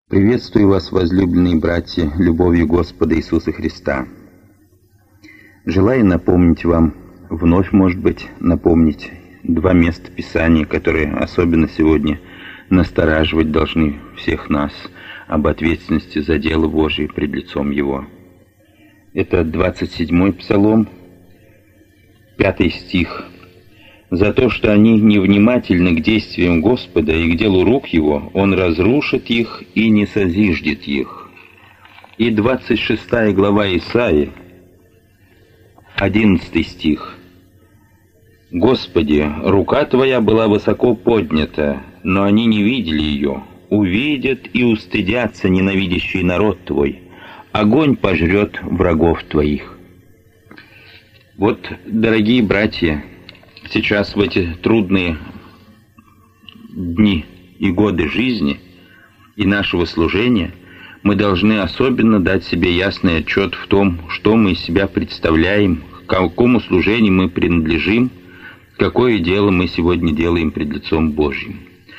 Приветствую вас, возлюбленные братья, любовью Господа Иисуса Христа. Желаю напомнить вам, вновь, может быть, напомнить два места Писания, которые особенно сегодня настораживать должны всех нас об ответственности за дело Божие пред лицом Его. Это 27-й Псалом, 5 стих. «За то, что они невнимательны к действиям Господа и к делу рук Его, Он разрушит их и не созиждет их». И 26 глава Исаии, 11 стих. «Господи, рука Твоя была высоко поднята, но они не видели ее. Увидят и устыдятся ненавидящий народ Твой. Огонь пожрет врагов Твоих». Вот, дорогие братья, сейчас в эти трудные дни и годы жизни и нашего служения мы должны особенно дать себе ясный отчет в том, что мы из себя представляем, к какому служению мы принадлежим, какое дело мы сегодня делаем пред лицом Божьим.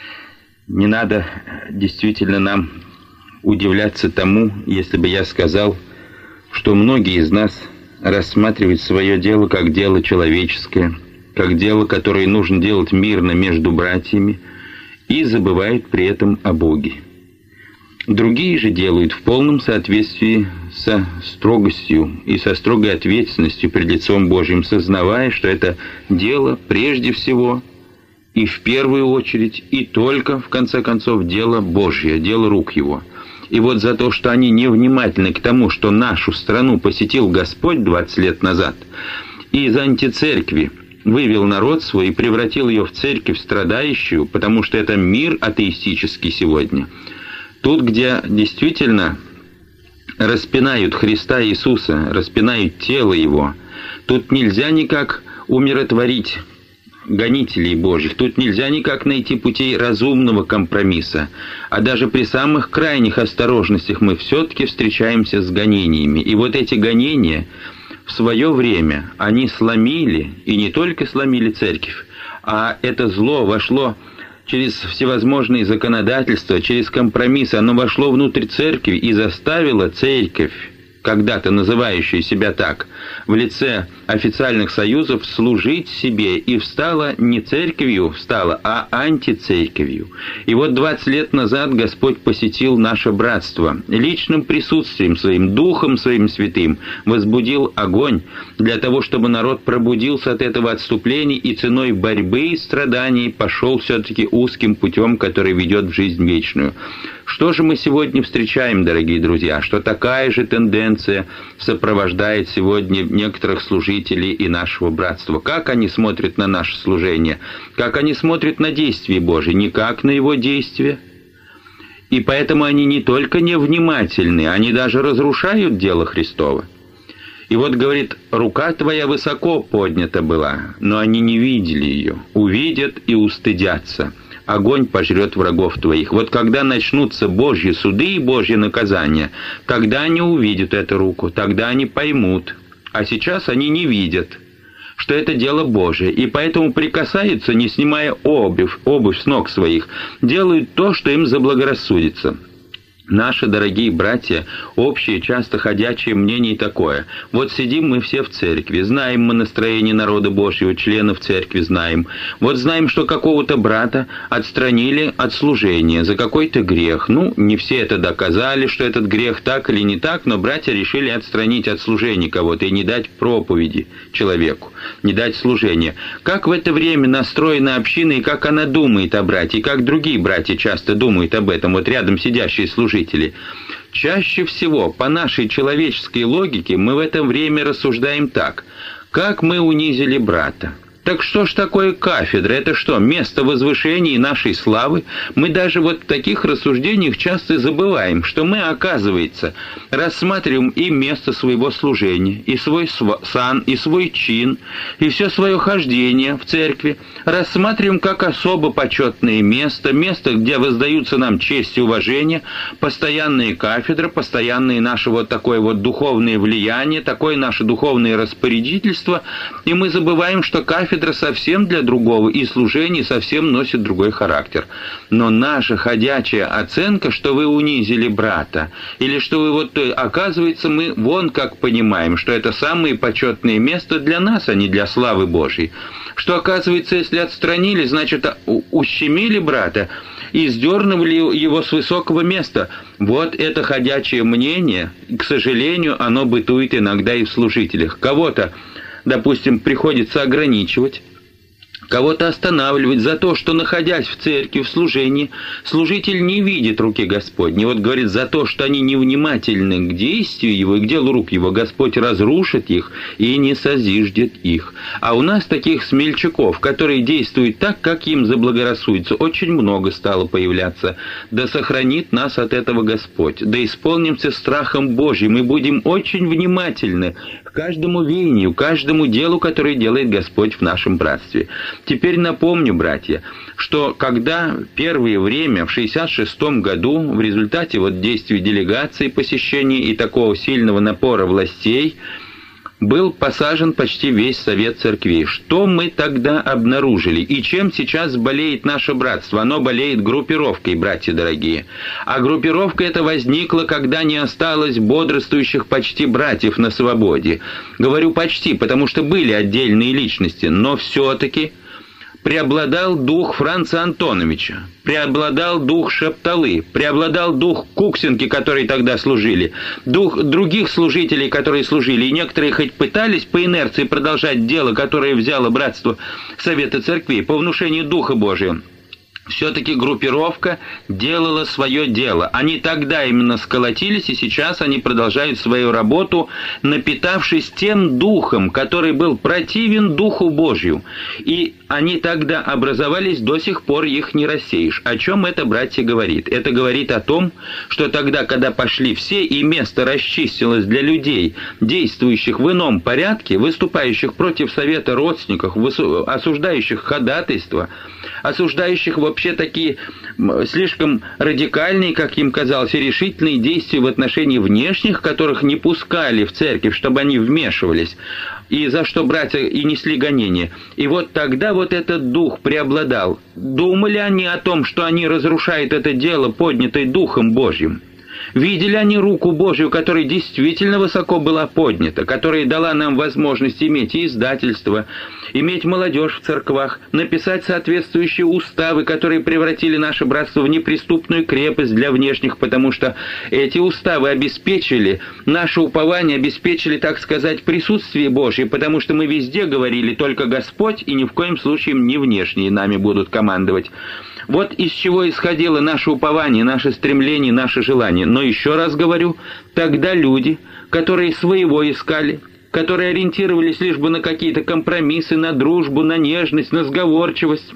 Не надо действительно нам удивляться тому, если бы я сказал, что многие из нас рассматривают свое дело как дело человеческое, как дело, которое нужно делать мирно между братьями, и забывают при этом о Боге. Другие же делают в полном соответствии со строгостью и со строгой ответственностью пред лицом Божьим, сознавая, что это дело прежде всего и в первую очередь, и только, в конце концов, дело Божье, дело рук Его. И вот за то, что они невнимательны к тому, что нашу страну посетил Господь 20 лет назад, и из антицеркви вывел народ свой и превратил ее в церковь страдающую, потому что это мир атеистический сегодня. Тут, где действительно распинают Христа Иисуса, распинают тело Его, тут нельзя никак умиротворить гонителей Божьих, тут нельзя никак найти путей разумного компромисса, а даже при самых крайних осторожностях мы все-таки встречаемся с гонениями. И вот эти гонения в свое время они сломили, и не только сломили церковь, а это зло вошло через всевозможные законодательства, через компромиссы, оно вошло внутрь церкви и заставило церковь, когда-то называющая себя так, в лице официальных союзов, служить себе, и встала не церковью, а антицерковью. И вот 20 лет назад Господь посетил наше братство, личным присутствием своим, Духом Своим Святым, возбудил огонь для того, чтобы народ пробудился от этого отступления и ценой борьбы и страданий пошел все-таки узким путем, который ведет в жизнь вечную. Что же мы сегодня встречаем, дорогие друзья? Что такая же тенденция сопровождает сегодня некоторых служителей и нашего братства? Как они смотрят на наше служение? Как они смотрят на действия Божьи? Никак на Его действия. И поэтому они не только невнимательны, они даже разрушают дело Христово. И вот, говорит, рука Твоя высоко поднята была, но они не видели ее. Увидят и устыдятся. Огонь пожрет врагов Твоих. Вот когда начнутся Божьи суды и Божьи наказания, тогда они увидят эту руку, тогда они поймут. А сейчас они не видят, что это дело Божие, и поэтому прикасаются, не снимая обувь с ног своих, делают то, что им заблагорассудится. Наши дорогие братья, общее, часто ходячее мнение такое. Вот сидим мы все в церкви, знаем мы настроение народа Божьего, членов церкви знаем. Вот знаем, что какого-то брата отстранили от служения за какой-то грех. Ну, не все это доказали, что этот грех так или не так, но братья решили отстранить от служения кого-то и не дать проповеди человеку, не дать служения. Как в это время настроена община и как она думает о брате, и как другие братья часто думают об этом, вот рядом сидящие служители. Чаще всего, по нашей человеческой логике, мы в это время рассуждаем так. Как мы унизили брата? Так что ж такое кафедра? Это что, место возвышения и нашей славы? Мы даже вот в таких рассуждениях часто забываем, что мы, оказывается, рассматриваем и место своего служения, и свой сан, и свой чин, и все свое хождение в церкви, рассматриваем как особо почетное место, место, где воздаются нам честь и уважение, постоянные кафедры, постоянное наше вот такое вот духовное влияние, такое наше духовное распорядительство, и мы забываем, что кафедра кафедра совсем для другого, и служение совсем носит другой характер. Но наша ходячая оценка, что вы унизили брата, или что вы оказывается, мы вон как понимаем, что это самое почетное место для нас, а не для славы Божьей. Что, оказывается, если отстранили, значит, ущемили брата и сдернули его с высокого места. Вот это ходячее мнение, к сожалению, оно бытует иногда и в служителях. Кого-то, допустим, приходится ограничивать, кого-то останавливать за то, что, находясь в церкви, в служении, служитель не видит руки Господней. Вот говорит, за то, что они невнимательны к действию Его и к делу рук Его, Господь разрушит их и не созиждет их. А у нас таких смельчаков, которые действуют так, как им заблагорассудится, очень много стало появляться. Да сохранит нас от этого Господь. Да исполнимся страхом Божьим и будем очень внимательны к каждому веянию, каждому делу, которое делает Господь в нашем братстве. Теперь напомню, братья, что когда первое время, в 66-м году, в результате действий делегации, посещений и такого сильного напора властей, был посажен почти весь Совет Церквей. Что мы тогда обнаружили? И чем сейчас болеет наше братство? Оно болеет группировкой, братья дорогие. А группировка эта возникла, когда не осталось бодрствующих почти братьев на свободе. Говорю почти, потому что были отдельные личности, но все-таки преобладал дух Франца Антоновича, преобладал дух Шепталы, преобладал дух Куксинки, которые тогда служили, дух других служителей, которые служили, и некоторые хоть пытались по инерции продолжать дело, которое взяло братство Совета Церквей по внушению Духа Божия. Все-таки группировка делала свое дело. Они тогда именно сколотились, и сейчас они продолжают свою работу, напитавшись тем духом, который был противен Духу Божию. И они тогда образовались, до сих пор их не рассеешь. О чем это, братья, говорит? Это говорит о том, что тогда, когда пошли все, и место расчистилось для людей, действующих в ином порядке, выступающих против совета родственников, осуждающих ходатайство, осуждающих вообще такие слишком радикальные, как им казалось, и решительные действия в отношении внешних, которых не пускали в церковь, чтобы они вмешивались, и за что братья и несли гонения. И вот тогда этот дух преобладал. Думали они о том, что они разрушают это дело, поднятое Духом Божьим? Видели они руку Божью, которая действительно высоко была поднята, которая дала нам возможность иметь и издательство, иметь молодежь в церквах, написать соответствующие уставы, которые превратили наше братство в неприступную крепость для внешних, потому что эти уставы обеспечили наше упование, обеспечили, так сказать, присутствие Божье, потому что мы везде говорили только Господь, и ни в коем случае не внешние нами будут командовать. Вот из чего исходило наше упование, наше стремление, наше желание. Но еще раз говорю, тогда люди, которые своего искали, которые ориентировались лишь бы на какие-то компромиссы, на дружбу, на нежность, на сговорчивость,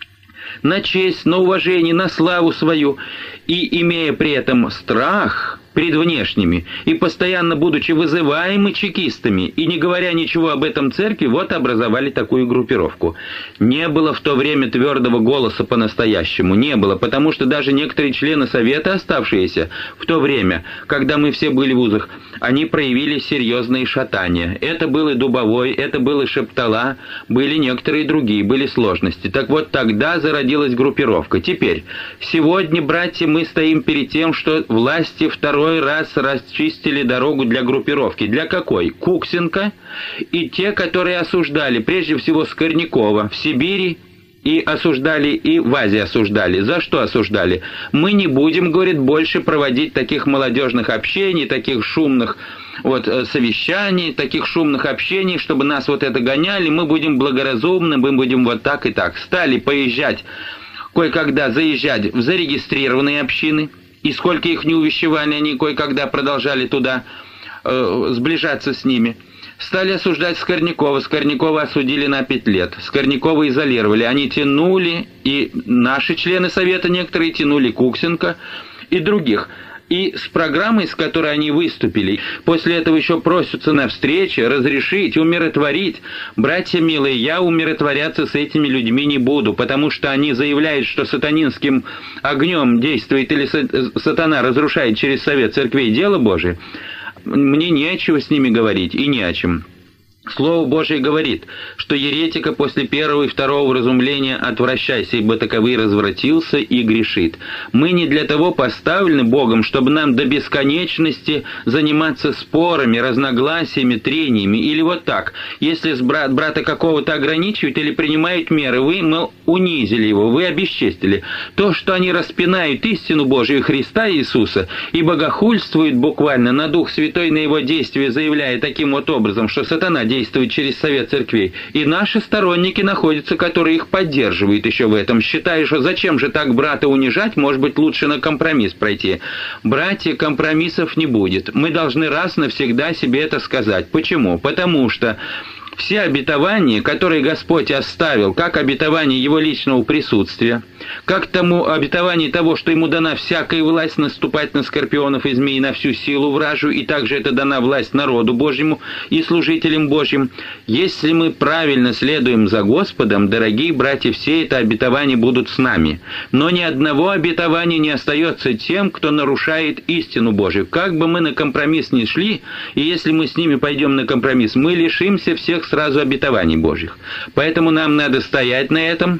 на честь, на уважение, на славу свою, и имея при этом страх перед внешними, и постоянно будучи вызываемы чекистами, и не говоря ничего об этом церкви, образовали такую группировку. Не было в то время твердого голоса по-настоящему, не было, потому что даже некоторые члены Совета, оставшиеся в то время, когда мы все были в вузах, они проявили серьезные шатания. Это был и Дубовой, это был и Шептала, были некоторые другие, были сложности. Так вот, тогда зародилась группировка. Теперь, сегодня, братья, мы стоим перед тем, что власти второй раз расчистили дорогу для группировки. Для какой? Куксенко и те, которые осуждали, прежде всего Скорнякова в Сибири, и осуждали, и в Азии осуждали. За что осуждали? Мы не будем, говорит, больше проводить таких молодежных общений, таких шумных совещаний, таких шумных общений, чтобы нас это гоняли. Мы будем благоразумны, мы будем так и так. Стали поезжать, кое-когда заезжать в зарегистрированные общины, и сколько их не увещевали, они кое-когда продолжали туда сближаться с ними. Стали осуждать Скорнякова. Скорнякова осудили на 5 лет. Скорнякова изолировали. Они тянули, и наши члены Совета некоторые тянули Куксенко и других. И с программой, с которой они выступили, после этого еще просятся на встречи, разрешить, умиротворить. Братья милые, я умиротворяться с этими людьми не буду, потому что они заявляют, что сатанинским огнем действует или сатана разрушает через Совет Церквей дело Божие. Мне нечего с ними говорить и не о чем. Слово Божие говорит, что еретика после первого и второго вразумления отвращайся, ибо таковый развратился и грешит. Мы не для того поставлены Богом, чтобы нам до бесконечности заниматься спорами, разногласиями, трениями. Или вот так, если брата какого-то ограничивают или принимают меры, вы, мол, унизили его, вы обесчестили. То, что они распинают истину Божию Христа Иисуса и богохульствуют буквально на Дух Святой, на его действие, заявляя таким вот образом, что сатана действует через совет церквей. И наши сторонники находятся, которые их поддерживают еще в этом, считая, что зачем же так брата унижать, может быть, лучше на компромисс пройти. Братья, компромиссов не будет. Мы должны раз навсегда себе это сказать. Почему? Потому что все обетования, которые Господь оставил, как обетование Его личного присутствия, как тому обетование того, что Ему дана всякая власть наступать на скорпионов и змей, на всю силу вражью, и также это дана власть народу Божьему и служителям Божьим. Если мы правильно следуем за Господом, дорогие братья, все это обетования будут с нами. Но ни одного обетования не остается тем, кто нарушает истину Божию. Как бы мы на компромисс ни шли, и если мы с ними пойдем на компромисс, мы лишимся всех сразу обетований Божьих. Поэтому нам надо стоять на этом,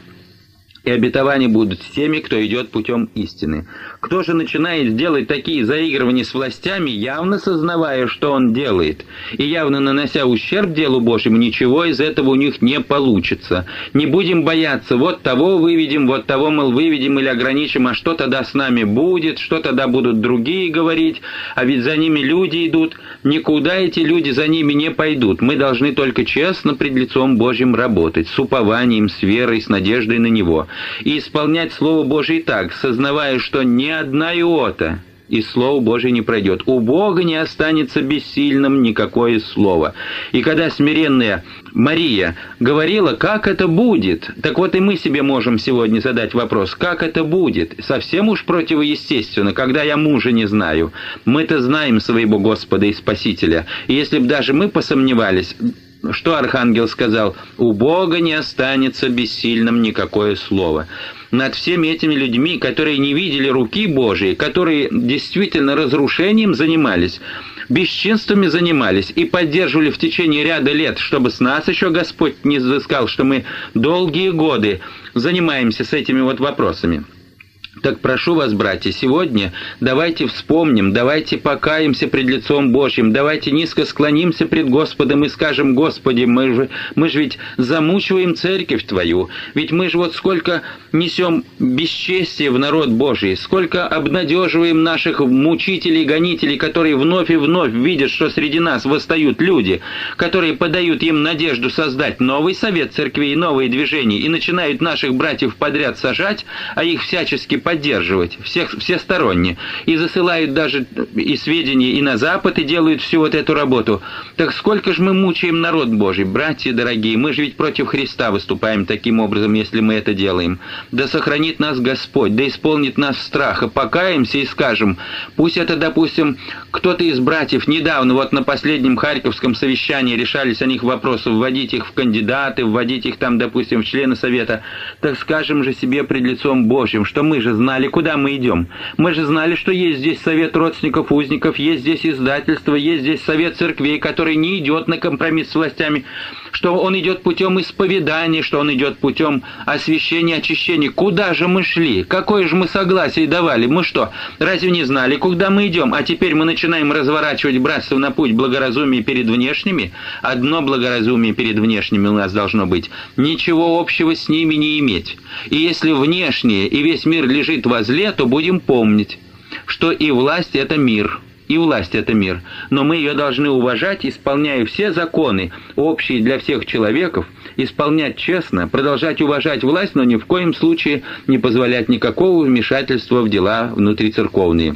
и обетования будут с теми, кто идет путем истины. Кто же начинает делать такие заигрывания с властями, явно сознавая, что он делает, и явно нанося ущерб делу Божьему, ничего из этого у них не получится. Не будем бояться, вот того выведем, вот того, мол, выведем или ограничим, а что тогда с нами будет, что тогда будут другие говорить, а ведь за ними люди идут. Никуда эти люди за ними не пойдут. Мы должны только честно пред лицом Божьим работать, с упованием, с верой, с надеждой на Него, и исполнять Слово Божие так, сознавая, что ни одна иота из Слова Божия не пройдет. У Бога не останется бессильным никакое слово. И когда смиренная Мария говорила, как это будет, так вот и мы себе можем сегодня задать вопрос, как это будет? Совсем уж противоестественно, когда я мужа не знаю. Мы-то знаем своего Господа и Спасителя. И если бы даже мы посомневались, что архангел сказал? «У Бога не останется бессильным никакое слово». Над всеми этими людьми, которые не видели руки Божией, которые действительно разрушением занимались, бесчинствами занимались и поддерживали в течение ряда лет, чтобы с нас еще Господь не взыскал, что мы долгие годы занимаемся с этими вот вопросами. Так прошу вас, братья, сегодня давайте вспомним, давайте покаемся пред лицом Божьим, давайте низко склонимся пред Господом и скажем: Господи, мы же ведь замучиваем церковь Твою, ведь мы же вот сколько несем бесчестия в народ Божий, сколько обнадеживаем наших мучителей, гонителей, которые вновь и вновь видят, что среди нас восстают люди, которые подают им надежду создать новый совет церквей, новые движения, и начинают наших братьев подряд сажать, а их всячески поддерживать, всесторонне, и засылают даже и сведения и на Запад, и делают всю вот эту работу. Так сколько же мы мучаем народ Божий, братья дорогие, мы же ведь против Христа выступаем таким образом, если мы это делаем. Да сохранит нас Господь, да исполнит нас страха, покаемся и скажем, пусть это, допустим, кто-то из братьев недавно, вот на последнем Харьковском совещании решались о них вопросы, вводить их в кандидаты, вводить их там, допустим, в члены совета, так скажем же себе пред лицом Божьим, что мы же знали, куда мы идем. Мы же знали, что есть здесь совет родственников, узников, есть здесь издательство, есть здесь совет церквей, который не идет на компромисс с властями, что он идет путем исповедания, что он идет путем освящения, очищения. Куда же мы шли? Какое же мы согласие давали? Мы что, разве не знали, куда мы идем? А теперь мы начинаем разворачивать братство на путь благоразумия перед внешними? Одно благоразумие перед внешними у нас должно быть. Ничего общего с ними не иметь. И если внешнее и весь мир лежит возле, то будем помнить, что и власть — это мир. И власть — это мир. Но мы ее должны уважать, исполняя все законы, общие для всех человеков, исполнять честно, продолжать уважать власть, но ни в коем случае не позволять никакого вмешательства в дела внутрицерковные.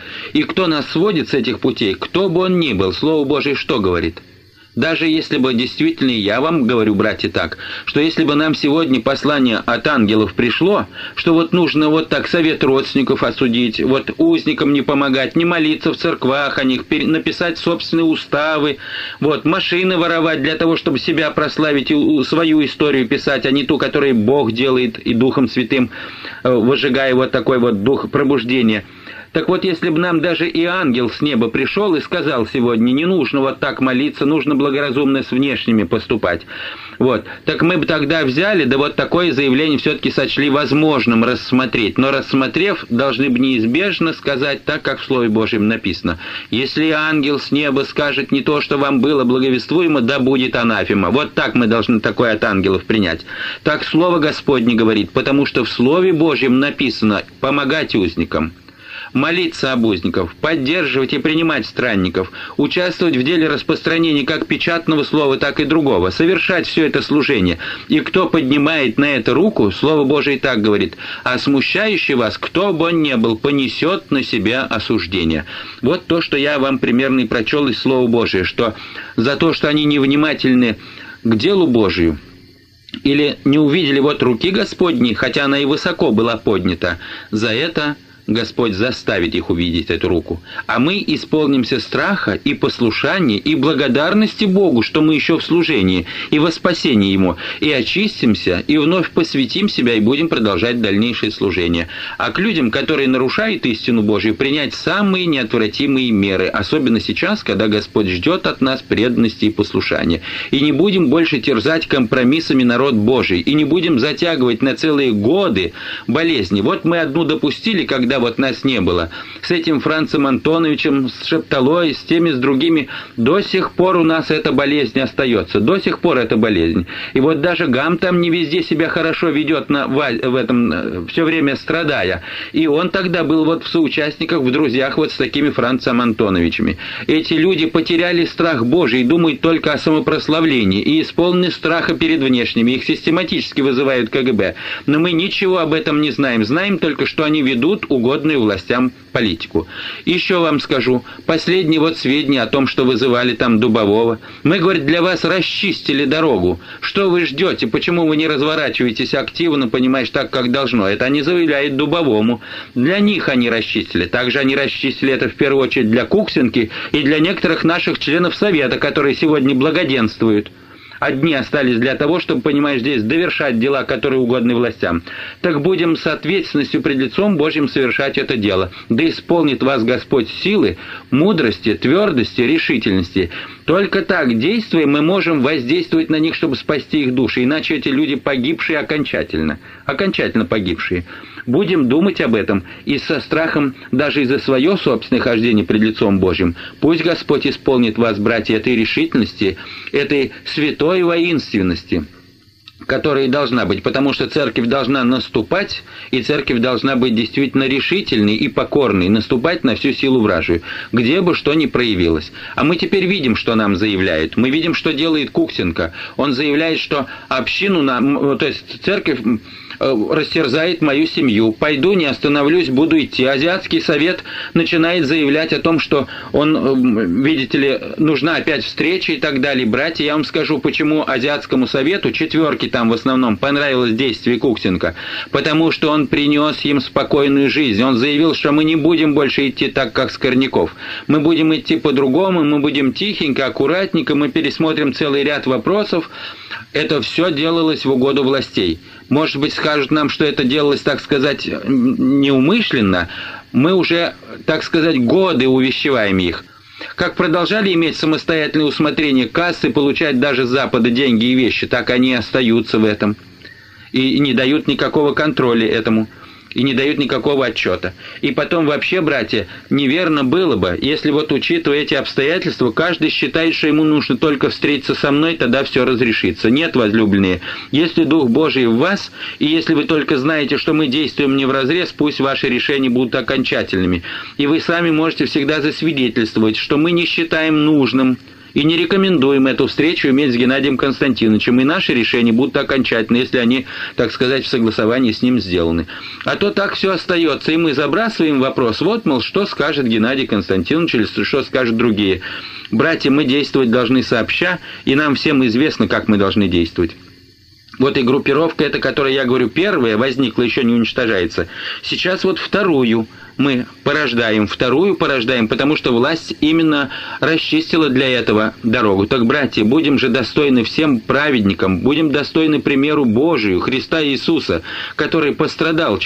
И кто нас сводит с этих путей, кто бы он ни был, Слово Божие что говорит? Даже если бы действительно, я вам говорю, братья, так, что если бы нам сегодня послание от ангелов пришло, что вот нужно вот так совет родственников осудить, вот узникам не помогать, не молиться в церквах о них, написать собственные уставы, вот машины воровать для того, чтобы себя прославить и свою историю писать, а не ту, которую Бог делает и Духом Святым, выжигая вот такой вот дух пробуждения. Так вот, если бы нам даже и ангел с неба пришел и сказал сегодня, не нужно вот так молиться, нужно благоразумно с внешними поступать. Вот. Так мы бы тогда взяли, да вот такое заявление все-таки сочли возможным рассмотреть. Но рассмотрев, должны бы неизбежно сказать так, как в Слове Божьем написано. Если ангел с неба скажет не то, что вам было благовествуемо, да будет анафема. Вот так мы должны такое от ангелов принять. Так Слово Господне говорит, потому что в Слове Божьем написано «помогать узникам». Молиться об узников, поддерживать и принимать странников, участвовать в деле распространения как печатного слова, так и другого, совершать все это служение. И кто поднимает на это руку, Слово Божие и так говорит, а смущающий вас, кто бы он ни был, понесет на себя осуждение. Вот то, что я вам примерно и прочел из Слова Божия, что за то, что они невнимательны к делу Божию, или не увидели вот руки Господней, хотя она и высоко была поднята, за это Господь заставит их увидеть эту руку. А мы исполнимся страха и послушания и благодарности Богу, что мы еще в служении и во спасении Ему, и очистимся, и вновь посвятим себя, и будем продолжать дальнейшее служение. А к людям, которые нарушают истину Божию, принять самые неотвратимые меры, особенно сейчас, когда Господь ждет от нас преданности и послушания. И не будем больше терзать компромиссами народ Божий, и не будем затягивать на целые годы болезни. Вот мы одну допустили, когда вот нас не было. С этим Францем Антоновичем, с Шепталой, с теми, с другими. До сих пор у нас эта болезнь остается. До сих пор эта болезнь. И вот даже Гам там не везде себя хорошо ведет в этом, все время страдая. И он тогда был вот в соучастниках, в друзьях вот с такими Францем Антоновичами. Эти люди потеряли страх Божий и думают только о самопрославлении. И исполнены страха перед внешними. Их систематически вызывают КГБ. Но мы ничего об этом не знаем. Знаем только, что они ведут угодную властям политику. Еще вам скажу, последние вот сведения о том, что вызывали там Дубового. Мы, говорит, для вас расчистили дорогу. Что вы ждете? Почему вы не разворачиваетесь активно, понимаешь, так, как должно? Это они заявляют Дубовому. Для них они расчистили. Также они расчистили это в первую очередь для Куксинки и для некоторых наших членов Совета, которые сегодня благоденствуют. Одни остались для того, чтобы, понимаешь, здесь довершать дела, которые угодны властям. Так будем с ответственностью пред лицом Божьим совершать это дело. Да исполнит вас Господь силы, мудрости, твердости, решительности. Только так, действуя, мы можем воздействовать на них, чтобы спасти их души. Иначе эти люди погибшие окончательно. Окончательно погибшие. Будем думать об этом и со страхом даже и за свое собственное хождение пред лицом Божьим. Пусть Господь исполнит вас, братья, этой решительности, этой святой воинственности, которая и должна быть, потому что церковь должна наступать, и церковь должна быть действительно решительной и покорной, наступать на всю силу вражию, где бы что ни проявилось. А мы теперь видим, что нам заявляют. Мы видим, что делает Куксенко. Он заявляет, что общину нам, то есть церковь растерзает мою семью. Пойду, не остановлюсь, буду идти. Азиатский совет начинает заявлять о том, что он, видите ли, нужна опять встреча и так далее. Братья, я вам скажу, почему Азиатскому совету, четверке там в основном, понравилось действие Куксенко. Потому что он принес им спокойную жизнь. Он заявил, что мы не будем больше идти так, как Скорняков. Мы будем идти по-другому, мы будем тихенько, аккуратненько, мы пересмотрим целый ряд вопросов. Это все делалось в угоду властей. Может быть, скажут нам, что это делалось, так сказать, неумышленно. Мы уже, так сказать, годы увещеваем их. Как продолжали иметь самостоятельное усмотрение кассы, получать даже с Запада деньги и вещи, так они и остаются в этом. И не дают никакого контроля этому. И не дают никакого отчета. И потом вообще, братья, неверно было бы, если вот учитывая эти обстоятельства, каждый считает, что ему нужно только встретиться со мной, тогда все разрешится. Нет, возлюбленные, если Дух Божий в вас, и если вы только знаете, что мы действуем не вразрез, пусть ваши решения будут окончательными. И вы сами можете всегда засвидетельствовать, что мы не считаем нужным и не рекомендуем эту встречу иметь с Геннадием Константиновичем, и наши решения будут окончательны, если они, так сказать, в согласовании с ним сделаны. А то так все остается, и мы забрасываем вопрос, вот, мол, что скажет Геннадий Константинович, или что скажут другие. Братья, мы действовать должны сообща, и нам всем известно, как мы должны действовать. Вот и группировка эта, которая, я говорю, первая возникла, еще не уничтожается. Сейчас вот вторую мы порождаем, вторую порождаем, потому что власть именно расчистила для этого дорогу. Так, братья, будем же достойны всем праведникам, будем достойны примеру Божию, Христа Иисуса, который пострадал,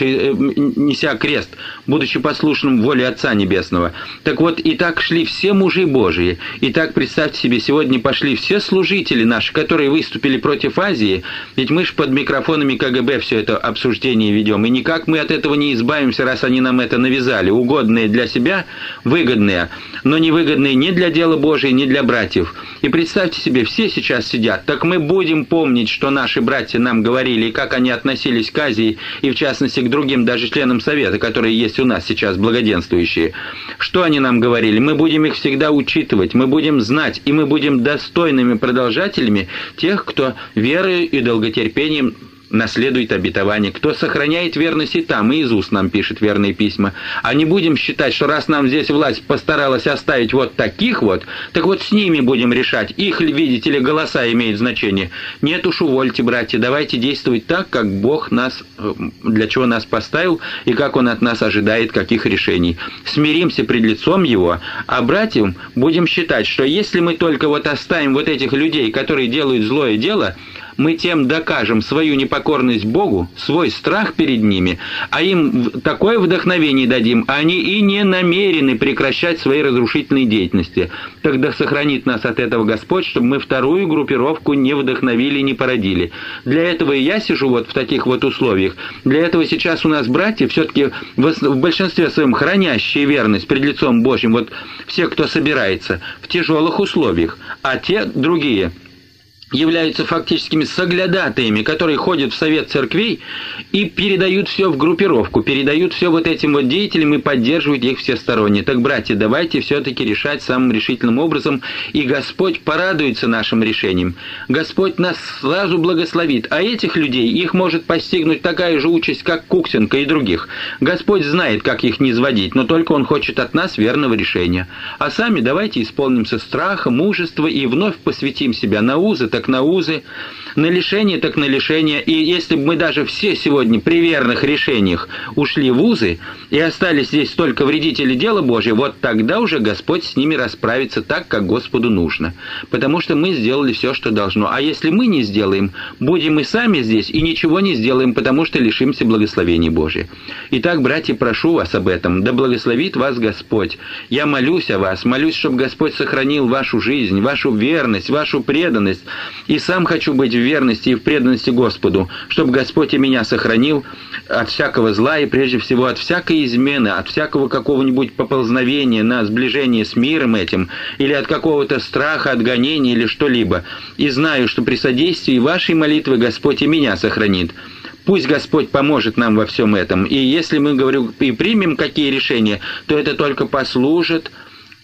неся крест, будучи послушным воле Отца Небесного. Так вот, и так шли все мужи Божии, и так, представьте себе, сегодня пошли все служители наши, которые выступили против Азии, ведь мы же под микрофонами КГБ все это обсуждение ведем, и никак мы от этого не избавимся, раз они нам это навязали, угодные для себя, выгодные, но невыгодные ни для дела Божия, ни для братьев. И представьте себе, все сейчас сидят, так мы будем помнить, что наши братья нам говорили, и как они относились к Азии, и в частности к другим даже членам Совета, которые есть у нас сейчас, благоденствующие. Что они нам говорили? Мы будем их всегда учитывать, мы будем знать, и мы будем достойными продолжателями тех, кто верой и долготерпением наследует обетование, кто сохраняет верность и там, и из уст нам пишет верные письма. А не будем считать, что раз нам здесь власть постаралась оставить вот таких вот, так вот с ними будем решать, их ли, видите ли, голоса имеют значение. Нет уж, увольте, братья, давайте действовать так, как Бог нас, для чего нас поставил, и как Он от нас ожидает каких решений. Смиримся пред лицом Его, а братьям будем считать, что если мы только вот оставим вот этих людей, которые делают злое дело, мы тем докажем свою непокорность Богу, свой страх перед ними, а им такое вдохновение дадим, а они и не намерены прекращать свои разрушительные деятельности. Тогда сохранит нас от этого Господь, чтобы мы вторую группировку не вдохновили, не породили. Для этого и я сижу вот в таких вот условиях. Для этого сейчас у нас братья все-таки в большинстве своем хранящие верность пред лицом Божьим, вот все, кто собирается, в тяжелых условиях, а те другие являются фактическими соглядатаями, которые ходят в совет церквей и передают все в группировку, передают все вот этим вот деятелям и поддерживают их всесторонне. Так, братья, давайте все-таки решать самым решительным образом, и Господь порадуется нашим решением. Господь нас сразу благословит, а этих людей, их может постигнуть такая же участь, как Куксенко и других. Господь знает, как их низводить, но только Он хочет от нас верного решения. А сами давайте исполнимся страха, мужества и вновь посвятим себя на узы, так на узы, на лишение, так на лишение. И если бы мы даже все сегодня при верных решениях ушли в узы и остались здесь только вредители дела Божия, вот тогда уже Господь с ними расправится так, как Господу нужно. Потому что мы сделали все, что должно. А если мы не сделаем, будем и сами здесь и ничего не сделаем, потому что лишимся благословения Божия. Итак, братья, прошу вас об этом. Да благословит вас Господь. Я молюсь о вас, молюсь, чтобы Господь сохранил вашу жизнь, вашу верность, вашу преданность. И сам хочу быть в верности и в преданности Господу, чтобы Господь и меня сохранил от всякого зла и прежде всего от всякой измены, от всякого какого-нибудь поползновения на сближение с миром этим, или от какого-то страха, отгонения или что-либо. И знаю, что при содействии вашей молитвы Господь и меня сохранит. Пусть Господь поможет нам во всем этом. И если мы, говорю, и примем какие решения, то это только послужит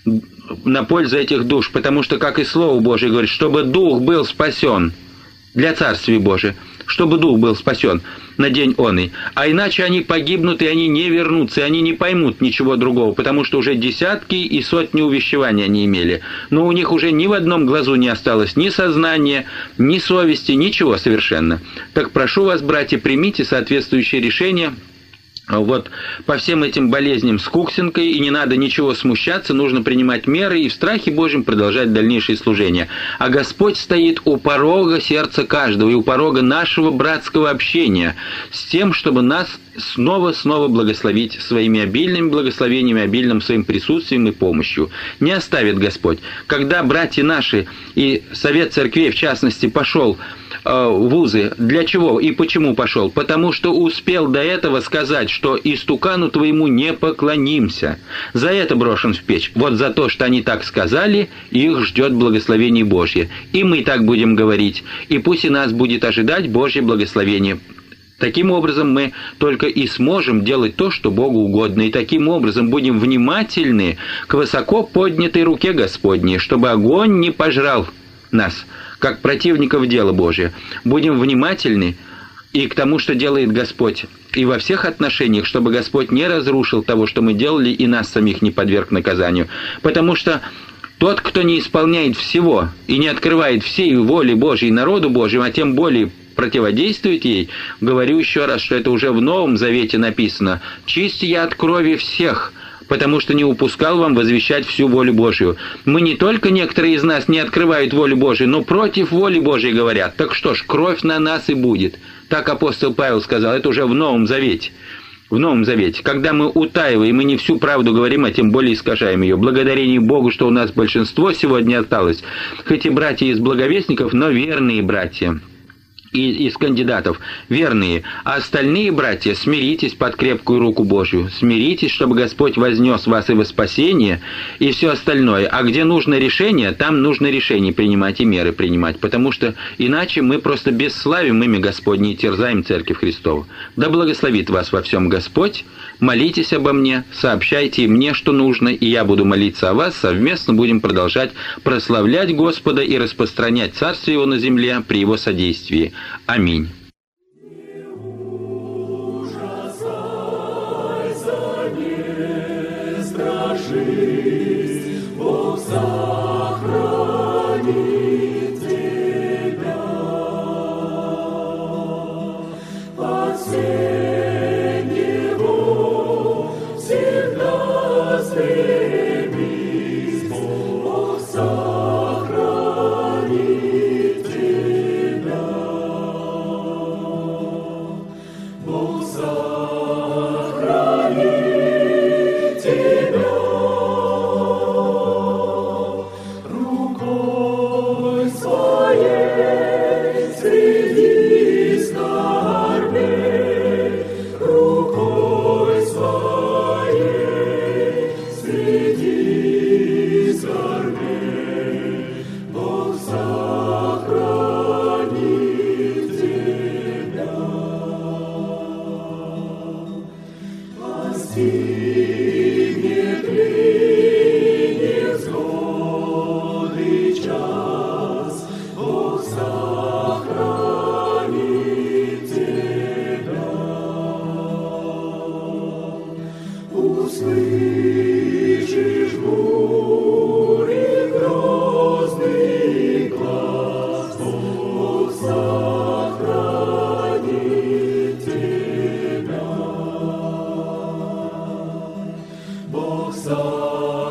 на пользу этих душ, потому что, как и Слово Божие говорит, чтобы дух был спасен для Царствия Божия, чтобы дух был спасен на день оный. А иначе они погибнут, и они не вернутся, и они не поймут ничего другого, потому что уже десятки и сотни увещеваний они имели. Но у них уже ни в одном глазу не осталось ни сознания, ни совести, ничего совершенно. Так прошу вас, братья, примите соответствующее решение вот по всем этим болезням с Куксенкой, и не надо ничего смущаться, нужно принимать меры и в страхе Божьем продолжать дальнейшее служение. А Господь стоит у порога сердца каждого и у порога нашего братского общения с тем, чтобы нас снова благословить своими обильными благословениями, обильным своим присутствием и помощью. Не оставит Господь. Когда братья наши и Совет Церквей, в частности, пошел в вузы, для чего и почему пошел? Потому что успел до этого сказать, что истукану твоему не поклонимся. За это брошен в печь. Вот за то, что они так сказали, их ждет благословение Божье. И мы так будем говорить. И пусть и нас будет ожидать Божье благословение. Таким образом мы только и сможем делать то, что Богу угодно, и таким образом будем внимательны к высоко поднятой руке Господней, чтобы огонь не пожрал нас, как противников дела Божия. Будем внимательны и к тому, что делает Господь, и во всех отношениях, чтобы Господь не разрушил того, что мы делали, и нас самих не подверг наказанию. Потому что тот, кто не исполняет всего и не открывает всей воли Божьей народу Божьему, а тем более противодействуете ей, говорю еще раз, что это уже в Новом Завете написано: «Чист я от крови всех, потому что не упускал вам возвещать всю волю Божию». Мы не только, некоторые из нас не открывают волю Божию, но против воли Божией говорят. Так что ж, кровь на нас и будет. Так апостол Павел сказал, это уже в Новом Завете. В Новом Завете. Когда мы утаиваем и не всю правду говорим, а тем более искажаем ее. Благодарение Богу, что у нас большинство сегодня осталось, хоть и братья из благовестников, но верные братья. Из кандидатов верные, а остальные братья, смиритесь под крепкую руку Божью, смиритесь, чтобы Господь вознес вас и во спасение, и все остальное. А где нужно решение, там нужно решение принимать и меры принимать, потому что иначе мы просто бесславим имя Господне и терзаем Церковь Христову. Да благословит вас во всем Господь, молитесь обо мне, сообщайте мне, что нужно, и я буду молиться о вас, совместно будем продолжать прославлять Господа и распространять Царствие Его на земле при Его содействии. Аминь. Бог